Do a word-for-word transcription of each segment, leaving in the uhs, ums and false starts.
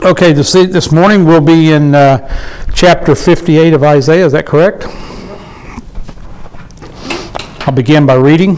Okay, this, this morning we'll be in uh, chapter fifty-eight of Isaiah. Is that correct? I'll begin by reading.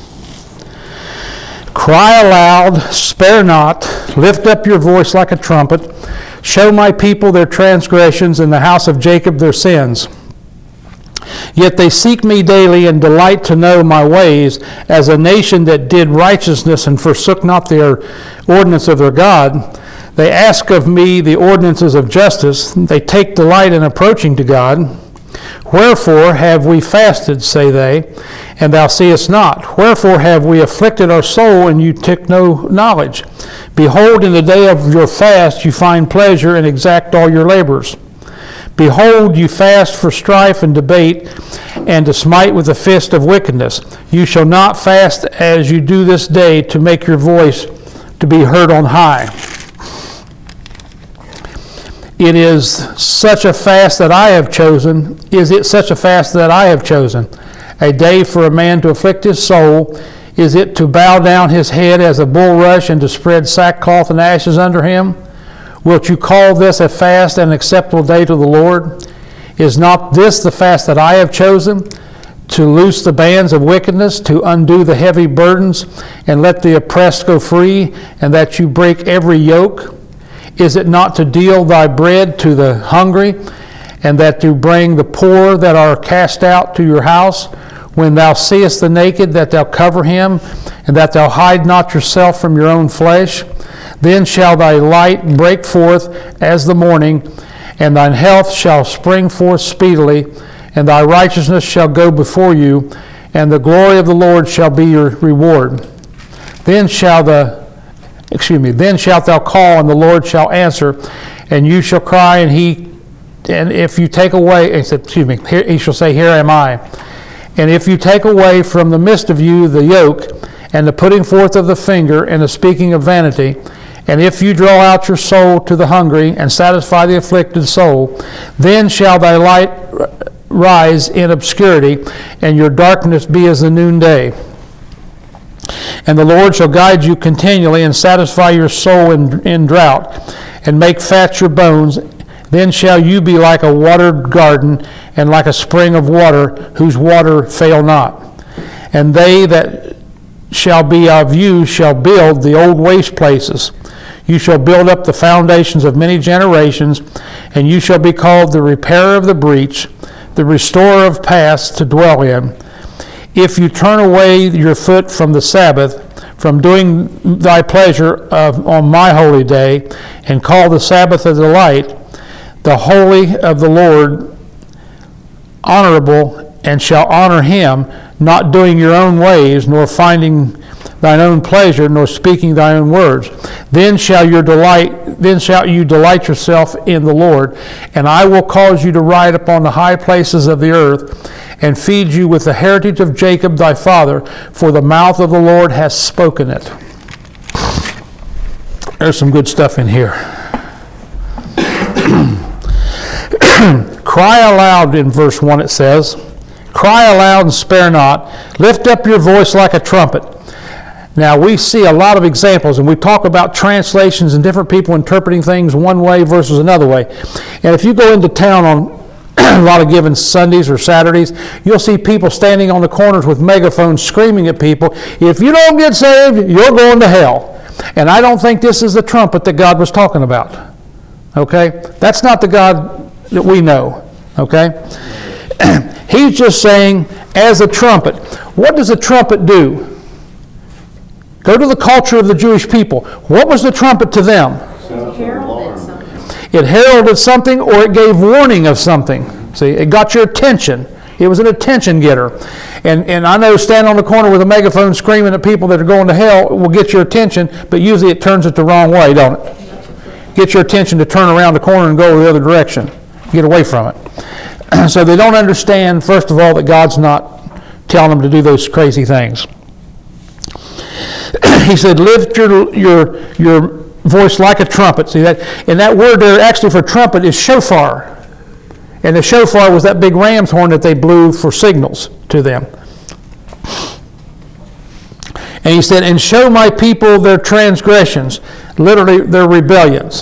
Cry aloud, spare not, lift up your voice like a trumpet. Show my people their transgressions, and the house of Jacob their sins. Yet they seek me daily and delight to know my ways, as a nation that did righteousness and forsook not their ordinance of their God. They ask of me the ordinances of justice. They take delight in approaching to God. Wherefore have we fasted, say they, and thou seest not? Wherefore have we afflicted our soul, and you took no knowledge? Behold, in the day of your fast you find pleasure, and exact all your labors. Behold, you fast for strife and debate, and to smite with the fist of wickedness. You shall not fast as you do this day, to make your voice to be heard on high. It is such a fast that I have chosen. Is it such a fast that I have chosen? A day for a man to afflict his soul. Is it to bow down his head as a bulrush, and to spread sackcloth and ashes under him? Wilt you call this a fast and acceptable day to the Lord? Is not this the fast that I have chosen? To loose the bands of wickedness, to undo the heavy burdens, and let the oppressed go free, and that you break every yoke? Is it not to deal thy bread to the hungry, and that to bring the poor that are cast out to your house? When thou seest the naked, that thou cover him, and that thou hide not yourself from your own flesh? Then shall thy light break forth as the morning, and thine health shall spring forth speedily, and thy righteousness shall go before you, and the glory of the Lord shall be your reward. Then shall the Excuse me. Then shalt thou call, and the Lord shall answer, and you shall cry, and he, and if you take away, excuse me, here, he shall say, Here am I. And if you take away from the midst of you the yoke, and the putting forth of the finger, and the speaking of vanity, and if you draw out your soul to the hungry, and satisfy the afflicted soul, then shall thy light rise in obscurity, and your darkness be as the noonday. And the Lord shall guide you continually, and satisfy your soul in, in drought, and make fat your bones. Then shall you be like a watered garden, and like a spring of water, whose water fail not. And they that shall be of you shall build the old waste places. You shall build up the foundations of many generations, and you shall be called the repairer of the breach, the restorer of paths to dwell in. If you turn away your foot from the Sabbath, from doing thy pleasure of, on my holy day, and call the Sabbath a delight, the holy of the Lord honorable, and shall honor him, not doing your own ways, nor finding thine own pleasure, nor speaking thy own words. Then shall your delight, then shall you delight yourself in the Lord, and I will cause you to ride upon the high places of the earth, and feed you with the heritage of Jacob thy father, for the mouth of the Lord has spoken it. There's some good stuff in here. Cry aloud, in verse one it says. Cry aloud and spare not. Lift up your voice like a trumpet. Now, we see a lot of examples, and we talk about translations and different people interpreting things one way versus another way. And if you go into town on a lot of given Sundays or Saturdays, you'll see people standing on the corners with megaphones screaming at people, if you don't get saved, you're going to hell. And I don't think this is the trumpet that God was talking about. Okay? That's not the God that we know. Okay? He's just saying, as a trumpet. What does a trumpet do? Go to the culture of the Jewish people. What was the trumpet to them? It heralded something, or it gave warning of something. See, it got your attention. It was an attention getter. And and I know standing on the corner with a megaphone screaming at people that are going to hell will get your attention, but usually it turns it the wrong way, don't it? Get your attention to turn around the corner and go the other direction. Get away from it. So they don't understand, first of all, that God's not telling them to do those crazy things. He said, lift your your your voice like a trumpet. See that? And that word there actually for trumpet is shofar. And the shofar was that big ram's horn that they blew for signals to them. And he said, and show my people their transgressions, literally their rebellions.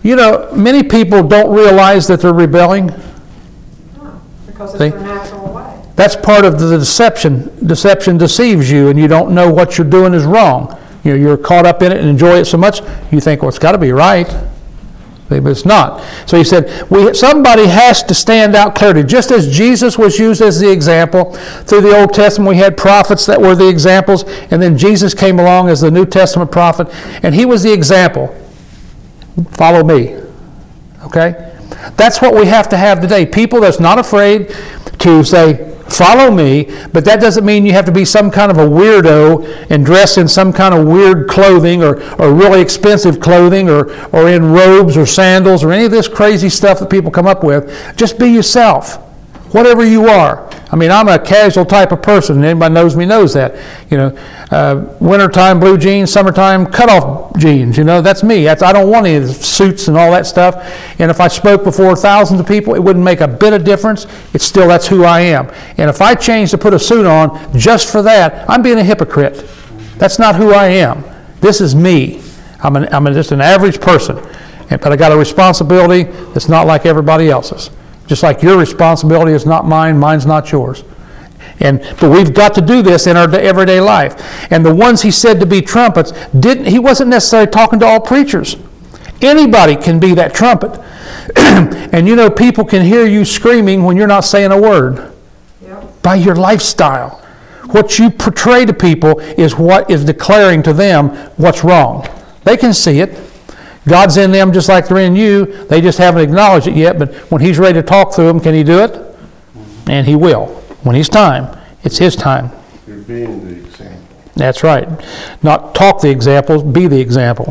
You know, many people don't realize that they're rebelling. Because it's See? their natural way. That's part of the deception. Deception deceives you, and you don't know what you're doing is wrong. You know, you're caught up in it and enjoy it so much, you think, well, it's got to be right. But it's not. So he said, we, somebody has to stand out clearly. Just as Jesus was used as the example, through the Old Testament we had prophets that were the examples, and then Jesus came along as the New Testament prophet, and he was the example. Follow me. Okay? That's what we have to have today. People that's not afraid to say, follow me, but that doesn't mean you have to be some kind of a weirdo and dress in some kind of weird clothing or, or really expensive clothing or, or in robes or sandals or any of this crazy stuff that people come up with. Just be yourself, whatever you are. I mean, I'm a casual type of person. Anybody knows me knows that. You know, uh, wintertime blue jeans, summertime cutoff jeans. You know, that's me. That's, I don't want any of the suits and all that stuff. And if I spoke before thousands of people, it wouldn't make a bit of difference. It's still, that's who I am. And if I change to put a suit on just for that, I'm being a hypocrite. That's not who I am. This is me. I'm, an, I'm just an average person. And, but I got a responsibility that's not like everybody else's. Just like your responsibility is not mine, mine's not yours. And but we've got to do this in our everyday life. And the ones he said to be trumpets, didn't he wasn't necessarily talking to all preachers. Anybody can be that trumpet. And you know, people can hear you screaming when you're not saying a word. Yep. By your lifestyle. What you portray to people is what is declaring to them what's wrong. They can see it. God's in them just like they're in you. They just haven't acknowledged it yet, but when he's ready to talk through them, can he do it? And he will. When he's time, it's his time. You're being the example. That's right. Not talk the examples, be the example.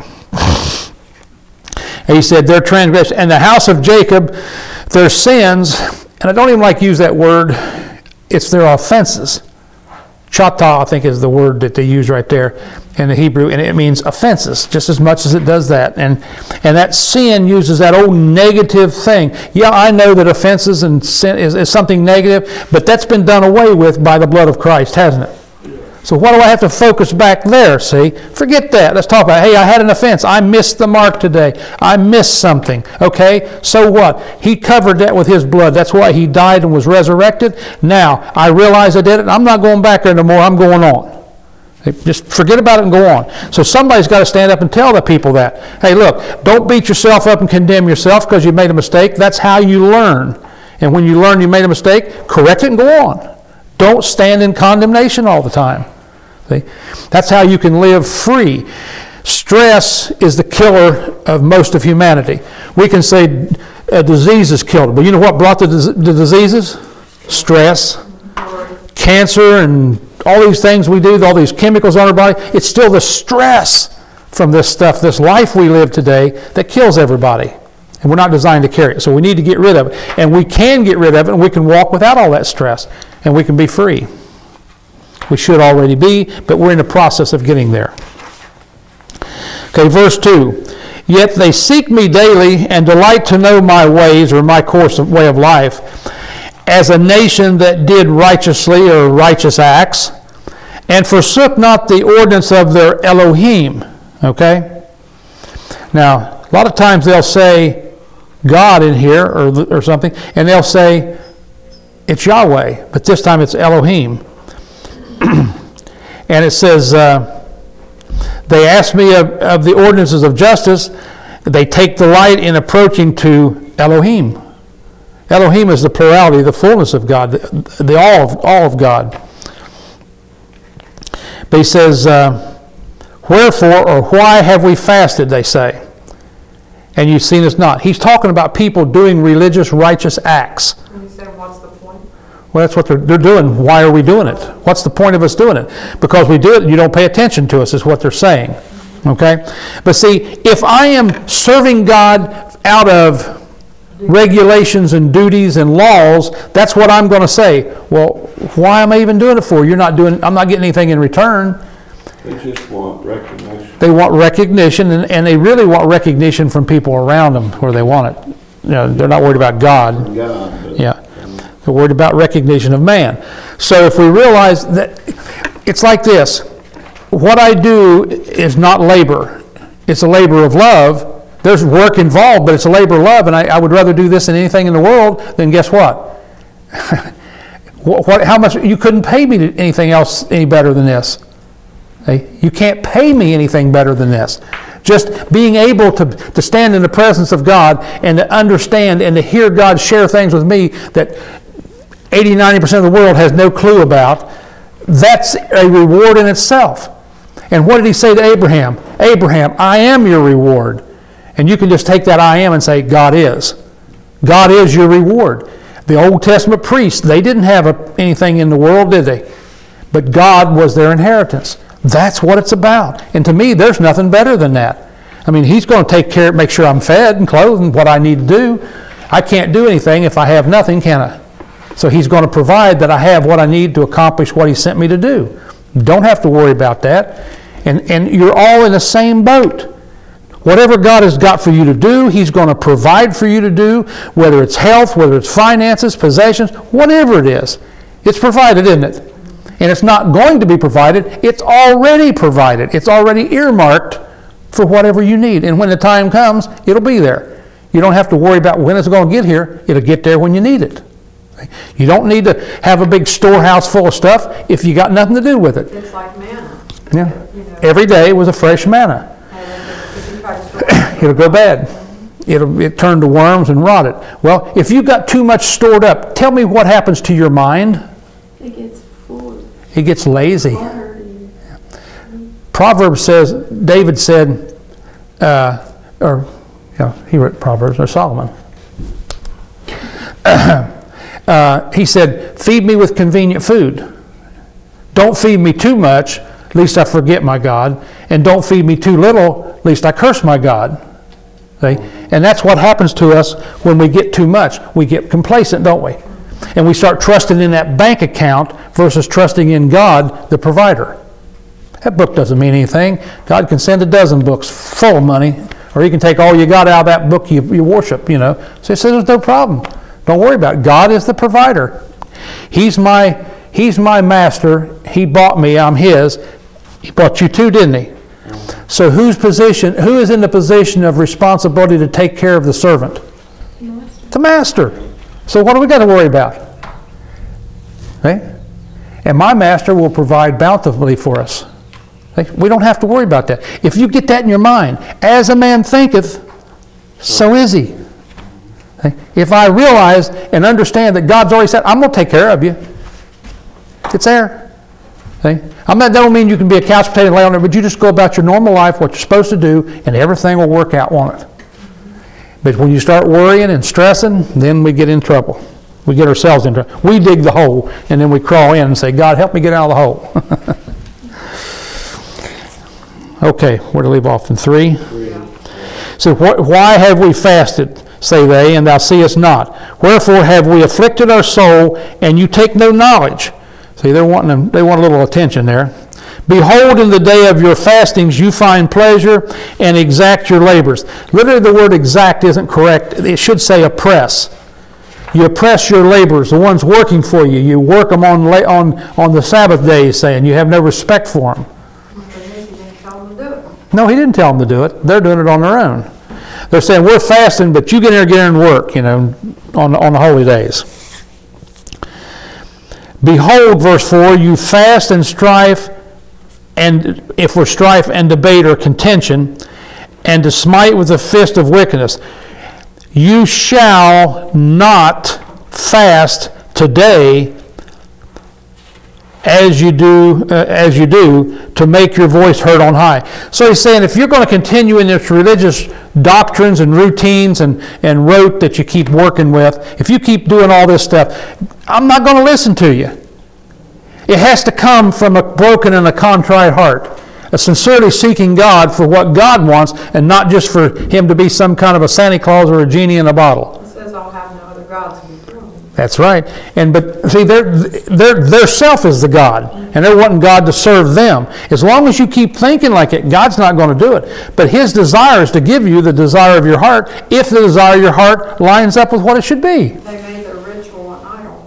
And he said, their transgression, and the house of Jacob, their sins, and I don't even like to use that word, it's their offenses. Chata, I think, is the word that they use right there in the Hebrew, and it means offenses just as much as it does that. And and that sin uses that old negative thing. Yeah, I know that offenses and sin is, is something negative, but that's been done away with by the blood of Christ, hasn't it? So why do I have to focus back there, see? Forget that. Let's talk about, hey, I had an offense. I missed the mark today. I missed something. Okay, so what? He covered that with his blood. That's why he died and was resurrected. Now, I realize I did it. I'm not going back there no more. I'm going on. Just forget about it and go on. So somebody's got to stand up and tell the people that. Hey, look, don't beat yourself up and condemn yourself because you made a mistake. That's how you learn. And when you learn you made a mistake, correct it and go on. Don't stand in condemnation all the time. See? That's how you can live free. Stress is the killer of most of humanity. We can say a disease is killed, but you know what brought the, the diseases? Stress. Cancer and all these things we do, all these chemicals on our body, it's still the stress from this stuff, this life we live today, that kills everybody. And we're not designed to carry it. So we need to get rid of it. And we can get rid of it, and we can walk without all that stress, and we can be free. We should already be, but we're in the process of getting there. Okay, verse two. Yet they seek me daily and delight to know my ways or my course of way of life, as a nation that did righteously or righteous acts, and forsook not the ordinance of their Elohim. Okay? Now, a lot of times they'll say God in here or, or something, and they'll say it's Yahweh, but this time it's Elohim. And it says, uh, they ask me of, of the ordinances of justice. They take delight in approaching to Elohim. Elohim is the plurality, the fullness of God, the, the all of all of God. But he says, uh, wherefore or why have we fasted, they say, and you've seen us not. He's talking about people doing religious, righteous acts. And he said, what's the point? Well, that's what they're, they're doing. Why are we doing it? What's the point of us doing it? Because we do it and you don't pay attention to us, is what they're saying. Okay? But see, if I am serving God out of regulations and duties and laws, that's what I'm going to say. Well, why am I even doing it for? You're not doing, I'm not getting anything in return. They just want recognition. They want recognition, and, and they really want recognition from people around them where they want it. You know, they're not worried about God. From God, but Yeah. They're worried about recognition of man. So if we realize that it's like this, what I do is not labor. It's a labor of love, there's work involved, but it's a labor of love, and I, I would rather do this than anything in the world, then guess what? what, what? How much? You couldn't pay me to anything else any better than this. Okay? You can't pay me anything better than this. Just being able to, to stand in the presence of God and to understand and to hear God share things with me that eighty, ninety percent of the world has no clue about, that's a reward in itself. And what did he say to Abraham? Abraham, I am your reward. And you can just take that I am and say, God is. God is your reward. The Old Testament priests, they didn't have a, anything in the world, did they? But God was their inheritance. That's what it's about. And to me, there's nothing better than that. I mean, he's going to take care, make sure I'm fed and clothed and what I need to do. I can't do anything if I have nothing, can I? So he's going to provide that I have what I need to accomplish what he sent me to do. Don't have to worry about that. And, and you're all in the same boat. Whatever God has got for you to do, he's going to provide for you to do, whether it's health, whether it's finances, possessions, whatever it is. It's provided, isn't it? And it's not going to be provided. It's already provided. It's already earmarked for whatever you need. And when the time comes, it'll be there. You don't have to worry about when it's going to get here. It'll get there when you need it. You don't need to have a big storehouse full of stuff if you got nothing to do with it. It's like manna. Yeah. You know, Every day was a fresh manna. and if you try to store it, It'll go bad. It'll it turn to worms and rot it. Well, if you've got too much stored up, tell me what happens to your mind. It gets full. It gets lazy. Water and Proverbs says, David said, uh, or yeah, he wrote Proverbs, or Solomon. uh, he said, feed me with convenient food. Don't feed me too much, lest I forget my God. And don't feed me too little, lest I curse my God. See? And that's what happens to us when we get too much. We get complacent, don't we? And we start trusting in that bank account versus trusting in God, the provider. That book doesn't mean anything. God can send a dozen books full of money, or he can take all you got out of that book you, you worship, you know. So he says there's no problem. Don't worry about it. God is the provider. He's my, he's my master. He bought me. I'm his. He bought you too, didn't he? So whose position, who is in the position of responsibility to take care of the servant? master. The master. So what do we got to worry about? Okay? And my master will provide bountifully for us. Okay? We don't have to worry about that. If you get that in your mind, as a man thinketh, so is he. Okay? If I realize and understand that God's already said, I'm going to take care of you. It's there. Okay? I'm not, that don't mean you can be a couch potato and lay on it, but you just go about your normal life, what you're supposed to do, and everything will work out, won't it? But when you start worrying and stressing, then we get in trouble. We get ourselves in trouble. We dig the hole, and then we crawl in and say, God, help me get out of the hole. Okay, where to leave off in three? So wh- why have we fasted, say they, and thou seest not? Wherefore have we afflicted our soul, and you take no knowledge? See, they're wanting, they want a little attention there. Behold, in the day of your fastings you find pleasure and exact your labors. Literally, the word exact isn't correct. It should say oppress. You oppress your laborers, the ones working for you. You work them on on, on the Sabbath days, saying you have no respect for them. because he didn't tell them to do it. No, he didn't tell them to do it. They're doing it on their own. They're saying, we're fasting, but you get in there, get in and work, you know, on, on the holy days. Behold, verse four, you fast and strife, and if we're strife and debate or contention, and to smite with the fist of wickedness. You shall not fast today as you do uh, as you do to make your voice heard on high. So he's saying if you're going to continue in this religious doctrines and routines and, and rote that you keep working with, if you keep doing all this stuff, I'm not going to listen to you. It has to come from a broken and a contrite heart, a sincerely seeking God for what God wants, and not just for him to be some kind of a Santa Claus or a genie in a bottle. It says, I'll have no other gods before me. That's right. And but see, their their their self is the God, and they're wanting God to serve them. As long as you keep thinking like it, God's not going to do it. But his desire is to give you the desire of your heart, if the desire of your heart lines up with what it should be. They made their ritual an idol.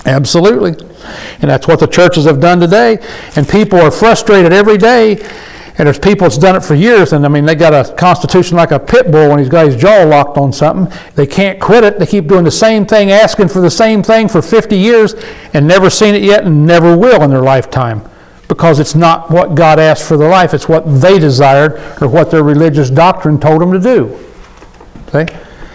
Absolutely. And that's what the churches have done today. And people are frustrated every day. And there's people that's done it for years, and I mean, they got a constitution like a pit bull when he's got his jaw locked on something. They can't quit it. They keep doing the same thing, asking for the same thing for fifty years, and never seen it yet and never will in their lifetime. Because it's not what God asked for their life. It's what they desired or what their religious doctrine told them to do. Okay?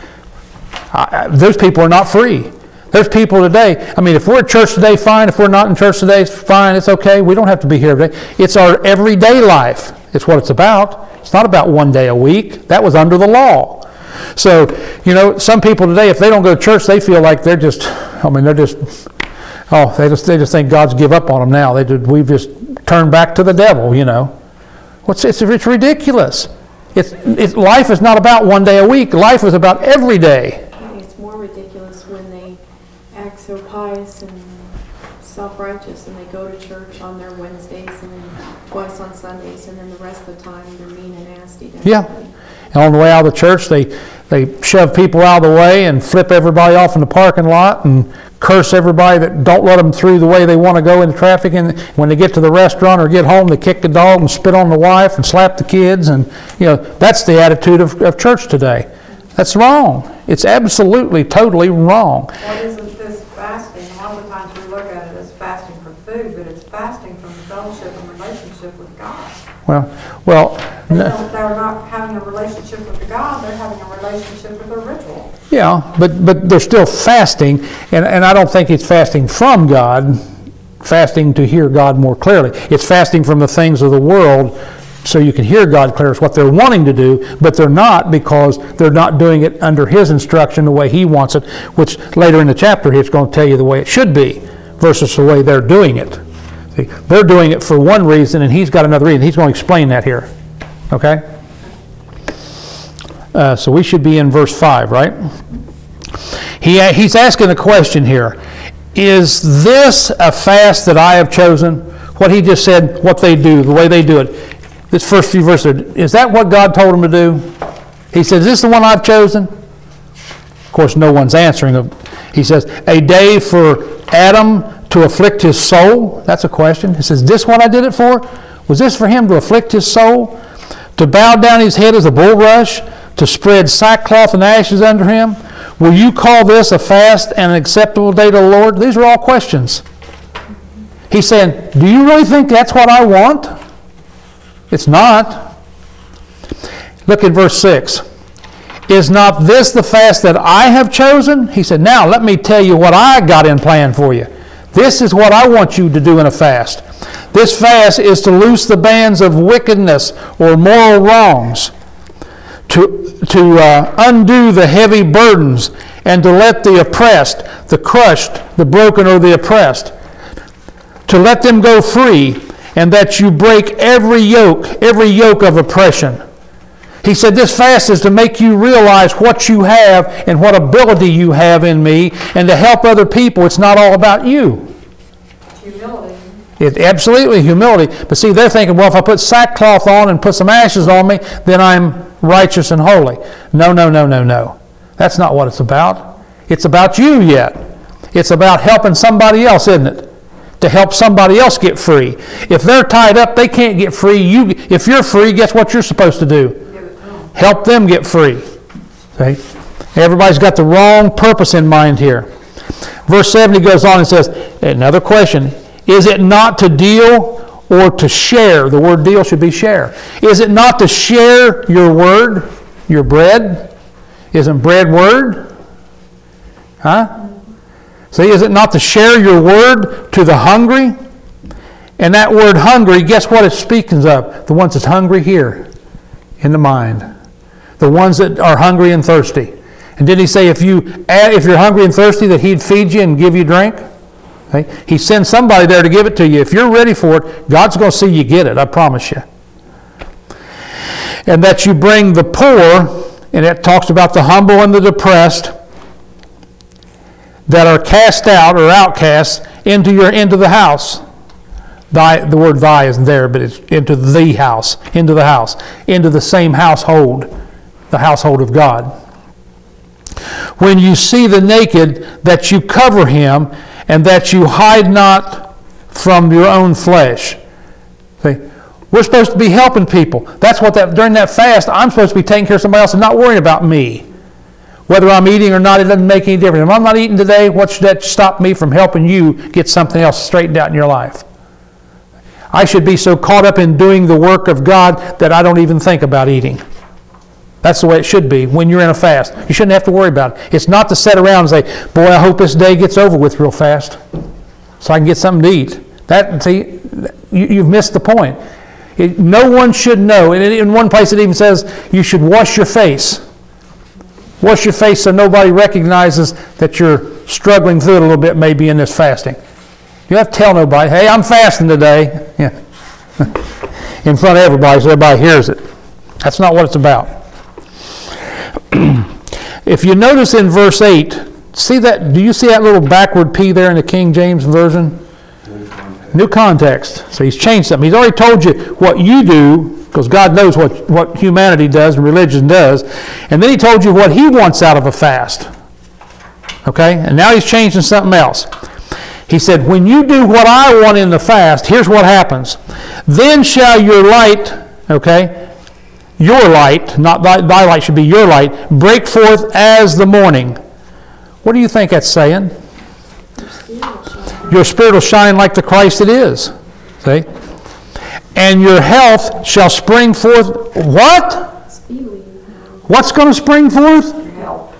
I, those people are not free. There's people today, I mean, if we're at church today, fine. If we're not in church today, fine. It's okay. We don't have to be here every day. It's our everyday life. It's what it's about. It's not about one day a week. That was under the law. So, you know, some people today, if they don't go to church, they feel like they're just, I mean, they're just, oh, they just they just think God's give up on them now. They just, we've just turned back to the devil, you know. What's it's, it's ridiculous. It's, it's, life is not about one day a week. Life is about every day. I think it's more ridiculous when they act so pious and self-righteous and they go to church on their Wednesdays and twice on Sundays, and then the rest of the time they're mean and nasty to Yeah. everybody. And on the way out of the church, they, they shove people out of the way and flip everybody off in the parking lot and curse everybody that don't let them through the way they want to go into traffic. And when they get to the restaurant or get home, they kick the dog and spit on the wife and slap the kids. And, you know, that's the attitude of, of church today. That's wrong. It's absolutely, totally wrong. Well, isn't this fasting? A lot of the times we look at it as fasting for food, but it's fasting from fellowship and relationship with God. Well, well, They no, don't, they're not having a relationship with the God, they're having a relationship with a ritual. yeah, but, but they're still fasting, and, and I don't think it's fasting from God, fasting to hear God more clearly. It's fasting from the things of the world so you can hear God clearer. It's what they're wanting to do, but they're not, because they're not doing it under His instruction the way He wants it, which later in the chapter He's going to tell you the way it should be versus the way they're doing it. See, they're doing it for one reason, and He's got another reason. He's going to explain that here. Okay? Uh, so we should be in verse five, right? He, he's asking a question here. Is this a fast that I have chosen? What he just said, what they do, the way they do it. This first few verses, is that what God told him to do? He says, is this the one I've chosen? Of course, no one's answering. He says, a day for Adam to afflict his soul. That's a question. He says, is this what I did it for? Was this for him to afflict his soul? To bow down his head as a bulrush? To spread sackcloth and ashes under him? Will you call this a fast and an acceptable day to the Lord? These are all questions. He's saying, do you really think that's what I want? It's not. Look at verse six. Is not this the fast that I have chosen? He said, now let me tell you what I got in plan for you. This is what I want you to do in a fast. This fast is to loose the bands of wickedness or moral wrongs, to, to uh, undo the heavy burdens, and to let the oppressed, the crushed, the broken, or the oppressed, to let them go free, and that you break every yoke, every yoke of oppression. He said this fast is to make you realize what you have and what ability you have in me, and to help other people. It's not all about you. Humility. It's absolutely humility. But see, they're thinking, well, if I put sackcloth on and put some ashes on me, then I'm righteous and holy. No, no, no, no, no. That's not what it's about. It's about you yet. It's about helping somebody else, isn't it? To help somebody else get free. If they're tied up, they can't get free. You, if you're free, guess what you're supposed to do? Help them get free. Okay? Everybody's got the wrong purpose in mind here. Verse seven, he goes on and says, another question, is it not to deal or to share? The word deal should be share. Is it not to share your word, your bread? Isn't bread word? Huh? See, is it not to share your word to the hungry? And that word hungry, guess what it speaks of? The ones that's hungry here in the mind. The ones that are hungry and thirsty. And did he say if you if you're hungry and thirsty that he'd feed you and give you drink? Okay? He sends somebody there to give it to you. If you're ready for it, God's going to see you get it, I promise you. And that you bring the poor, and it talks about the humble and the depressed, that are cast out or outcasts into your into the house. Thy, the word thy isn't there, but it's into the house, into the house, into the same household, the household of God. When you see the naked, that you cover him, and that you hide not from your own flesh. See, We're supposed to be helping people. That's what that, during that fast, I'm supposed to be taking care of somebody else and not worrying about me. Whether I'm eating or not, it doesn't make any difference. If I'm not eating today, what should that stop me from helping you get something else straightened out in your life? I should be so caught up in doing the work of God that I don't even think about eating. That's the way it should be when you're in a fast. You shouldn't have to worry about it. It's not to sit around and say, boy, I hope this day gets over with real fast so I can get something to eat. That, see, you, you've missed the point. It, no one should know. And in one place it even says you should wash your face. Wash your face so nobody recognizes that you're struggling through it a little bit maybe in this fasting. You have to tell nobody, hey, I'm fasting today. Yeah. In front of everybody so everybody hears it. That's not what it's about. If you notice in verse eight, see that? Do you see that little backward P there in the King James Version? New context. New context. So he's changed something. He's already told you what you do, because God knows what, what humanity does and religion does. And then he told you what he wants out of a fast. Okay? And now he's changing something else. He said, when you do what I want in the fast, here's what happens. Then shall your light, okay, your light, not thy, thy light should be your light, break forth as the morning. What do you think that's saying? Your spirit will shine like the Christ it is. See? And your health shall spring forth, what? Speedily. What's going to spring forth? Your health.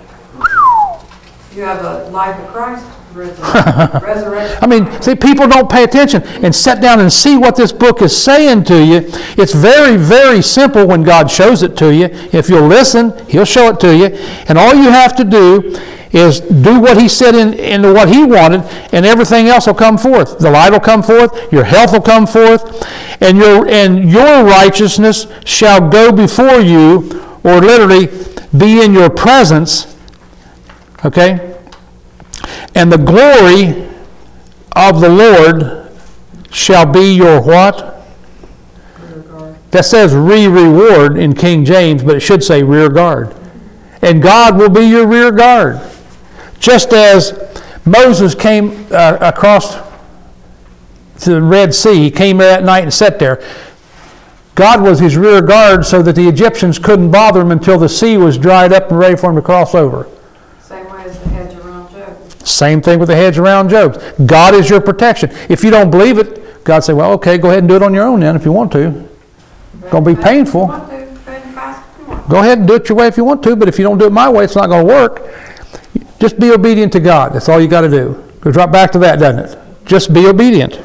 You have a life of Christ resur- resurrection. I mean, see, people don't pay attention and sit down and see what this book is saying to you. It's very, very simple when God shows it to you. If you'll listen, he'll show it to you. And all you have to do is do what he said in, into what he wanted, and everything else will come forth. The light will come forth, your health will come forth, and your, and your righteousness shall go before you, or literally be in your presence. Okay? And the glory of the Lord shall be your what? Rear guard. That says re-reward in King James, but it should say rear guard. And God will be your rear guard. Just as Moses came uh, across to the Red Sea, he came there at night and sat there. God was his rear guard so that the Egyptians couldn't bother him until the sea was dried up and ready for him to cross over. Same way as the hedge around Job. Same thing with the hedge around Job. God is your protection. If you don't believe it, God say, well, okay, go ahead and do it on your own then if you want to. Gonna be painful. If you want to, go ahead and fast if you want. Go ahead and do it your way if you want to, but if you don't do it my way, it's not going to work. Just be obedient to God. That's all you got to do. Goes right back to that, doesn't it? Just be obedient.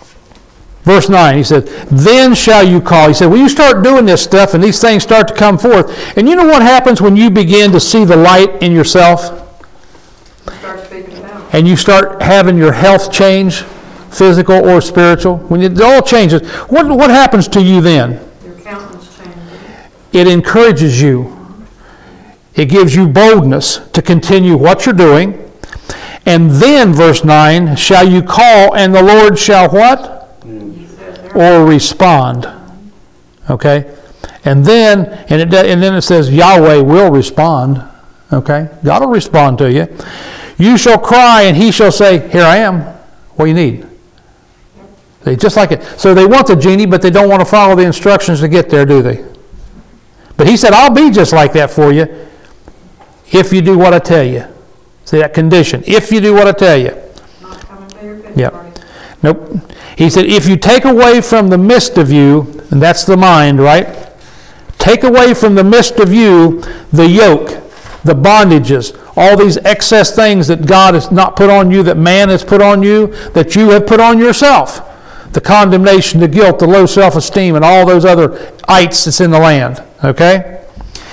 Verse nine, he said, then shall you call. He said, when you start doing this stuff and these things start to come forth, and you know what happens when you begin to see the light in yourself? Start speaking it out. And you start having your health change, physical or spiritual, when it all changes, what, what happens to you then? Your countenance changes. It encourages you. It gives you boldness to continue what you're doing. And then, verse nine, shall you call, and the Lord shall what? He said there. Or respond. Okay? And then, and, it, and then it says Yahweh will respond. Okay? God will respond to you. You shall cry, and he shall say, here I am. What do you need? See, just like it. So they want the genie, but they don't want to follow the instructions to get there, do they? But he said, I'll be just like that for you if you do what I tell you. See that condition. If you do what I tell you. Not coming to your pity Yep. party. Nope. He said, if you take away from the midst of you, and that's the mind, right? Take away from the midst of you the yoke, the bondages, all these excess things that God has not put on you, that man has put on you, that you have put on yourself. The condemnation, the guilt, the low self-esteem, and all those other ites that's in the land. Okay?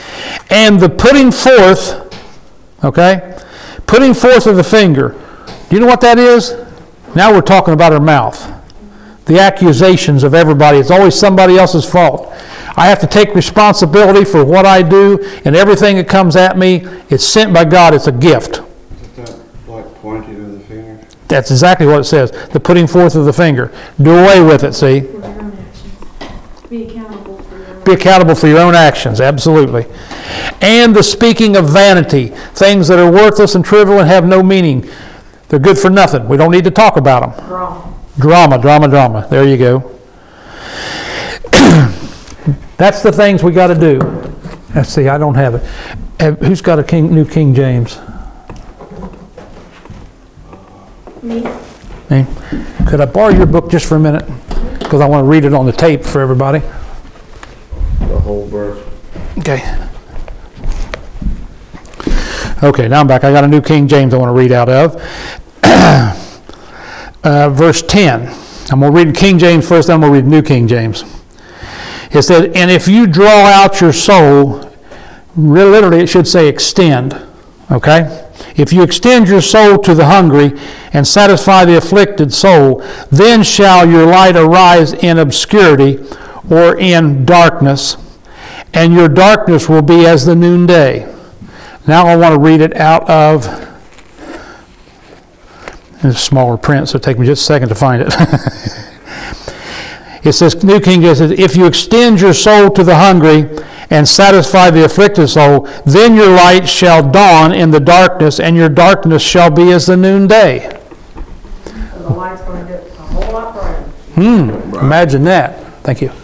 And the putting forth, okay? Putting forth of the finger. Do you know what that is? Now we're talking about our mouth. The accusations of everybody. It's always somebody else's fault. I have to take responsibility for what I do, and everything that comes at me, it's sent by God. It's a gift. Is that like pointing of the finger? That's exactly what it says. The putting forth of the finger. Do away with it, see? For your own actions. Be accountable for your own Be accountable for your own actions, absolutely. And the speaking of vanity, things that are worthless and trivial and have no meaning. They're good for nothing. We don't need to talk about them. Drama. Drama, drama, drama. There you go. That's the things we got to do. Let's see, I don't have it. Have- Who's got a King, New King James? Me? Me? Could I borrow your book just for a minute? Because I want to read it on the tape for everybody. The whole verse. Okay. Okay, now I'm back. I got a New King James I want to read out of. uh, verse ten. I'm going to read King James first, then I'm going to read New King James. It said, and if you draw out your soul, literally it should say extend, okay? If you extend your soul to the hungry and satisfy the afflicted soul, then shall your light arise in obscurity or in darkness, and your darkness will be as the noonday. Now I want to read it out of, it's smaller print, so it'll take me just a second to find it. It says, New King James says, if you extend your soul to the hungry and satisfy the afflicted soul, then your light shall dawn in the darkness, and your darkness shall be as the noonday. So the light's gonna get a whole lot brighter. Hmm, imagine that. Thank you.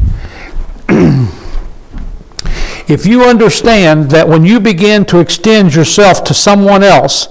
If you understand that when you begin to extend yourself to someone else,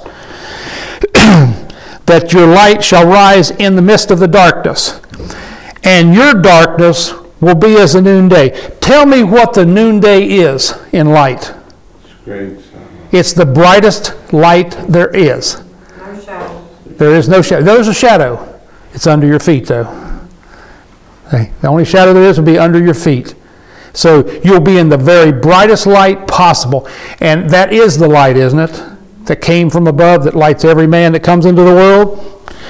that your light shall rise in the midst of the darkness, and your darkness will be as the noonday. Tell me what the noonday is in light. It's great. sun. It's the brightest light there is. No shadow. There is no shadow. There's a shadow. It's under your feet, though. Okay. The only shadow there is will be under your feet. So you'll be in the very brightest light possible. And that is the light, isn't it? That came from above, that lights every man that comes into the world.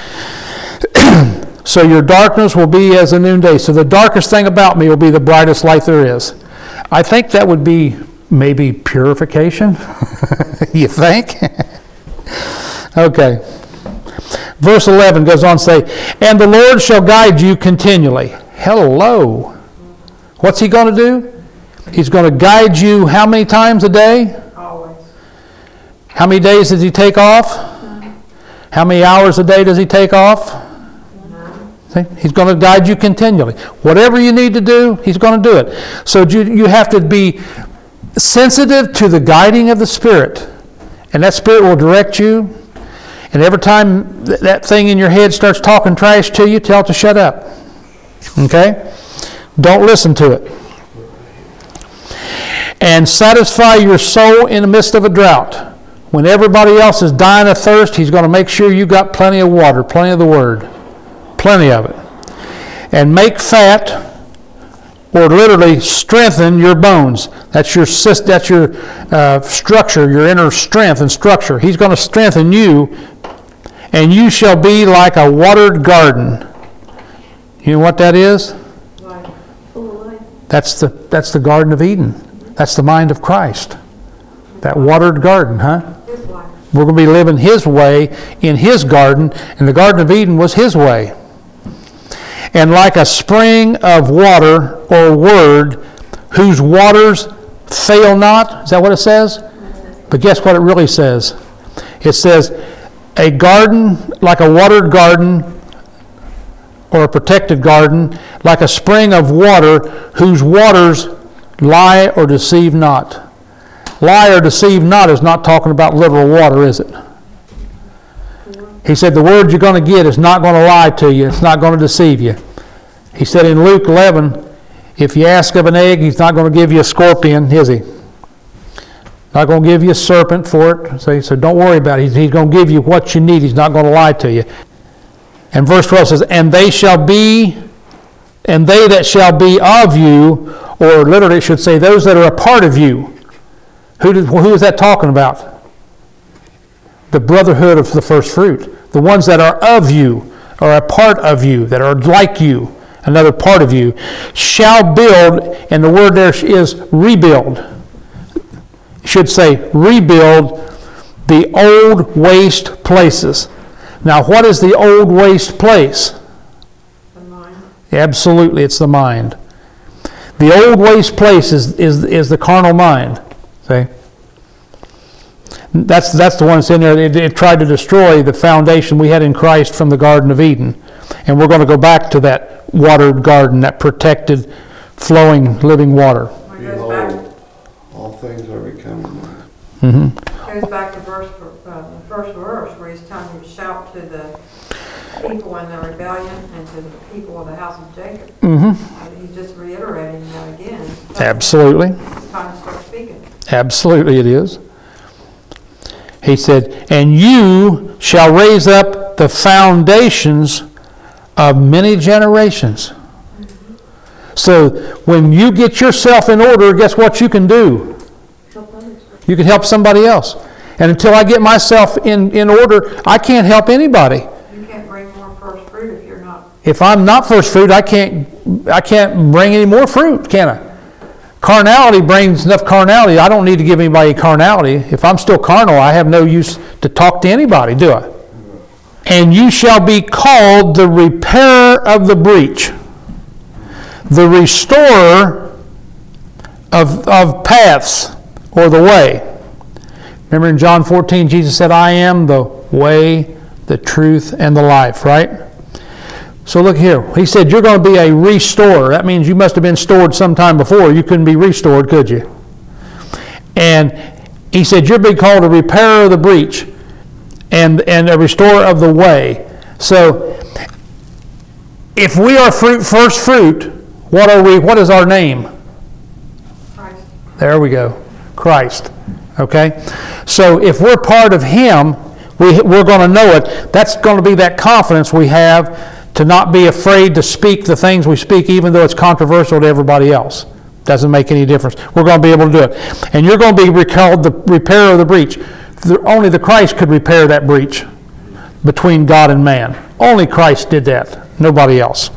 So your darkness will be as a noonday. So the darkest thing about me will be the brightest light there is. I think that would be maybe purification. You think? Okay. Verse eleven goes on to say, and the Lord shall guide you continually. Hello. What's he going to do? He's going to guide you how many times a day? Always. How many days does he take off? How many hours a day does he take off? See? He's going to guide you continually. Whatever you need to do, he's going to do it. So you, you have to be sensitive to the guiding of the Spirit. And that Spirit will direct you. And every time th- that thing in your head starts talking trash to you, tell it to shut up. Okay? Don't listen to it. And satisfy your soul in the midst of a drought. When everybody else is dying of thirst, he's going to make sure you got plenty of water, plenty of the Word. Plenty of it. And make fat, or literally strengthen your bones. That's your that's your uh, structure, your inner strength and structure. He's going to strengthen you, and you shall be like a watered garden. You know what that is? Light. Full of light. That's the that's the Garden of Eden. That's the mind of Christ. That watered garden, huh? His light. We're going to be living His way in His garden, and the Garden of Eden was His way. And like a spring of water or word, whose waters fail not. Is that what it says? But guess what it really says? It says, a garden, like a watered garden, or a protected garden, like a spring of water, whose waters lie or deceive not. Lie or deceive not is not talking about literal water, is it? He said the word you're going to get is not going to lie to you. It's not going to deceive you. He said in Luke eleven, if you ask of an egg, he's not going to give you a scorpion, is he? Not going to give you a serpent for it. So, so don't worry about it. He's, he's going to give you what you need. He's not going to lie to you. And verse twelve says, and they shall be, and they that shall be of you, or literally it should say those that are a part of you. Who, did, who is that talking about? The brotherhood of the first fruit. The ones that are of you, or a part of you, that are like you, another part of you, shall build, and the word there is rebuild. It should say rebuild the old waste places. Now, what is the old waste place? The mind. Absolutely, it's the mind. The old waste place is, is, is the carnal mind. See? That's, that's the one that's in there. It, it tried to destroy the foundation we had in Christ from the Garden of Eden. And we're going to go back to that watered garden, that protected flowing living water. When it goes back, Behold, all things are becoming mine. Mm-hmm. goes back to verse, uh, the first verse where he's telling you to shout to the people in the rebellion and to the people of the house of Jacob. Mm-hmm. Uh, He's just reiterating that again. Absolutely. It's time to start speaking. Absolutely it is. He said, and you shall raise up the foundations of many generations. So when you get yourself in order, guess what you can do? Help others. You can help somebody else. And until I get myself in, in order, I can't help anybody. You can't bring more first fruit if you're not. If I'm not first fruit, I can't I can't bring any more fruit, can I? Carnality brings enough carnality. I don't need to give anybody carnality. If I'm still carnal, I have no use to talk to anybody, do I? And you shall be called the repairer of the breach, the restorer of, of paths, or the way. Remember in John fourteen, Jesus said, I am the way, the truth, and the life, right? So look here. He said, you're going to be a restorer. That means you must have been stored sometime before. You couldn't be restored, could you? And he said, you're being called a repairer of the breach and, and a restorer of the way. So if we are fruit, first fruit, what are we? What is our name? Christ. There we go. Christ. Okay? So if we're part of Him, we, we're going to know it. That's going to be that confidence we have to not be afraid to speak the things we speak, even though it's controversial to everybody else. Doesn't make any difference. We're going to be able to do it. And you're going to be called the repairer of the breach. The, only the Christ could repair that breach between God and man. Only Christ did that. Nobody else.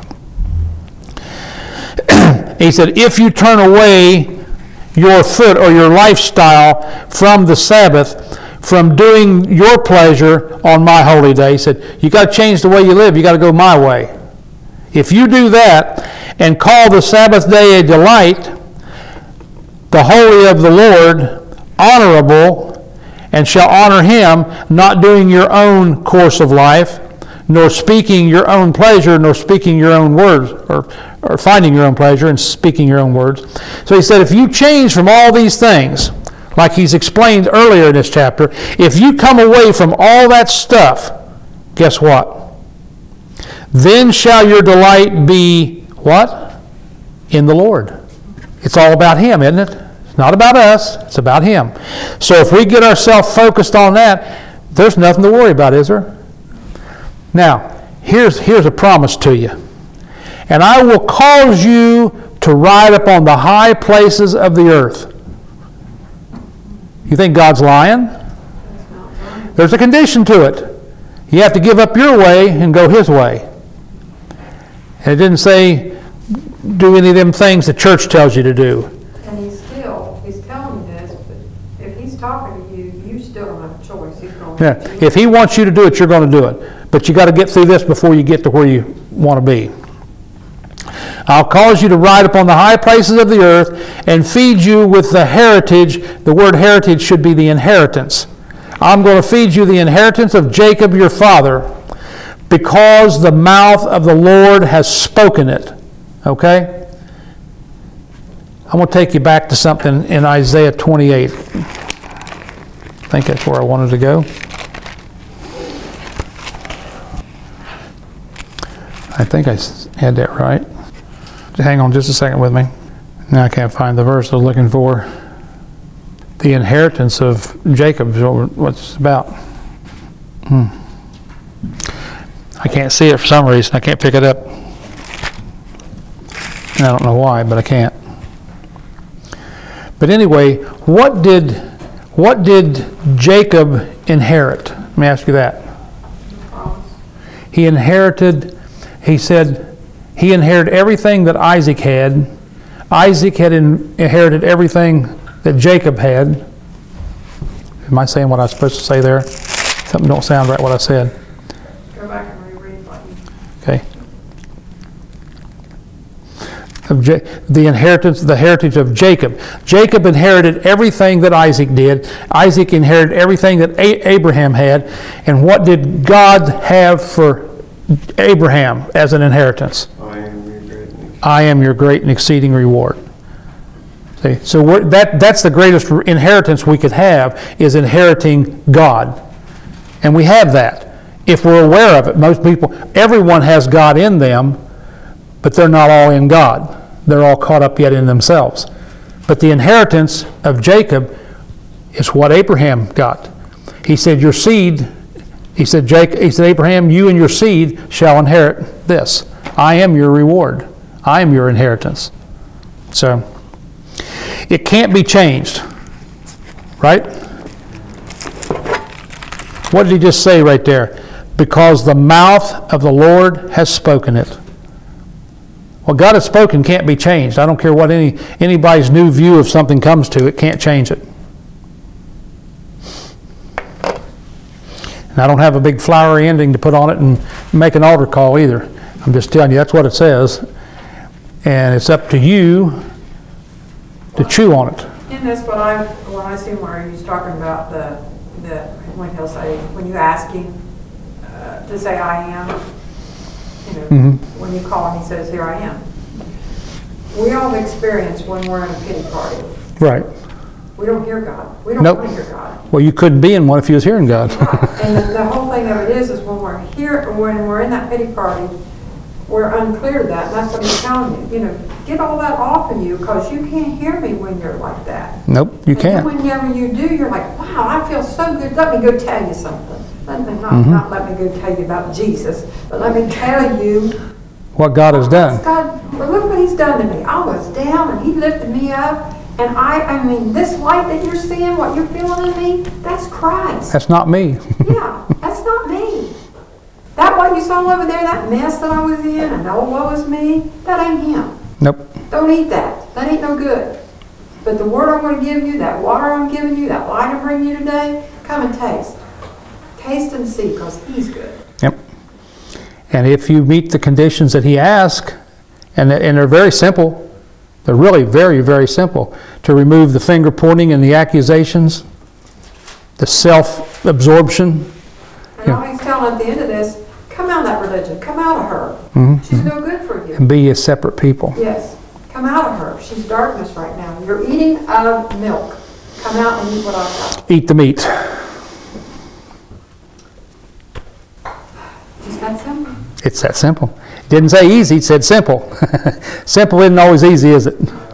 He said, if you turn away your foot or your lifestyle from the Sabbath, from doing your pleasure on my holy day, he said, you got to change the way you live. You got to go my way. If you do that and call the Sabbath day a delight, the holy of the Lord honorable, and shall honor Him, not doing your own course of life, nor speaking your own pleasure, nor speaking your own words, or, or finding your own pleasure and speaking your own words. So he said, if you change from all these things, like he's explained earlier in this chapter, if you come away from all that stuff, guess what? Then shall your delight be what? In the Lord. It's all about Him, isn't it? It's not about us. It's about Him. So if we get ourselves focused on that, there's nothing to worry about, is there? Now, here's, here's a promise to you. And I will cause you to ride upon the high places of the earth. You think God's lying? There's a condition to it. You have to give up your way and go His way. And it didn't say do any of them things the church tells you to do. And he's still, he's telling you this, but if he's talking to you, you still don't have a choice. He's going Yeah. to do If He wants you to do it, you're going to do it. But you got to get through this before you get to where you want to be. I'll cause you to ride upon the high places of the earth and feed you with the heritage. The word heritage should be the inheritance. I'm going to feed you the inheritance of Jacob your father, because the mouth of the Lord has spoken it. Okay? I'm going to take you back to something in Isaiah twenty-eight. I think that's where I wanted to go. I think I had that right. Hang on just a second with me. Now I can't find the verse I was looking for. The inheritance of Jacob is what it's about. Hmm. I can't see it for some reason. I can't pick it up. And I don't know why, but I can't. But anyway, what did what did Jacob inherit? Let me ask you that. He inherited, he said, he inherited everything that Isaac had. Isaac had in, inherited everything that Jacob had. Am I saying what I was supposed to say there? Something don't sound right what I said. Go back and reread what you... Okay. Of J- the inheritance, the heritage of Jacob. Jacob inherited everything that Isaac did. Isaac inherited everything that A- Abraham had. And what did God have for Abraham as an inheritance? I am your great nation. I am your great and exceeding reward. See, so we're, that that's the greatest inheritance we could have, is inheriting God. And we have that if we're aware of it. Most people, everyone has God in them, but they're not all in God. They're all caught up yet in themselves. But the inheritance of Jacob is what Abraham got. He said, your seed, he said, Jacob, he said, Abraham, you and your seed shall inherit this. I am your reward. I am your inheritance. So, it can't be changed. Right? What did he just say right there? Because the mouth of the Lord has spoken it. What God has spoken can't be changed. I don't care what any anybody's new view of something comes to, it can't change it. And I don't have a big flowery ending to put on it and make an altar call either. I'm just telling you, that's what it says. And it's up to you to chew on it. And that's what I, when I see where he's talking about the, the, when he'll say, when you ask him uh, to say I am, you know, Mm-hmm. when you call him, he says, here I am. We all have experienced when we're in a pity party. Right. We don't hear God. We don't Nope. want to hear God. Well, you couldn't be in one if you was hearing God. And the, the whole thing of it is, is when we're here, when we're in that pity party, we're unclear of that, and that's what he's telling you. You know, get all that off of you, because you can't hear me when you're like that. Nope, you And can't. then whenever you do, you're like, wow, I feel so good. Let me go tell you something. Let me not, Mm-hmm. not let me go tell you about Jesus, but let me tell you What God has done. God, well, look what he's done to me. I was down and he lifted me up. And I, I mean, this light that you're seeing, what you're feeling in me, that's Christ. That's not me. Yeah, that's not me. That what you saw over there, that mess that I was in, and oh, woe is me, that ain't him. Nope. Don't eat that. That ain't no good. But the word I'm going to give you, that water I'm giving you, that light I'm bringing you today, come and taste. Taste and see, because he's good. Yep. And if you meet the conditions that he asks, and, and they're very simple, they're really very, very simple, to remove the finger pointing and the accusations, the self-absorption. And all he's telling at the end of this, come out of that religion. Come out of her. Mhm. She's no good for you. And be a separate people. Yes. Come out of her. She's darkness right now. You're eating of milk. Come out and eat what I've got. Eat the meat. Just that simple. It's that simple. Didn't say easy, it said simple. Simple isn't always easy, is it?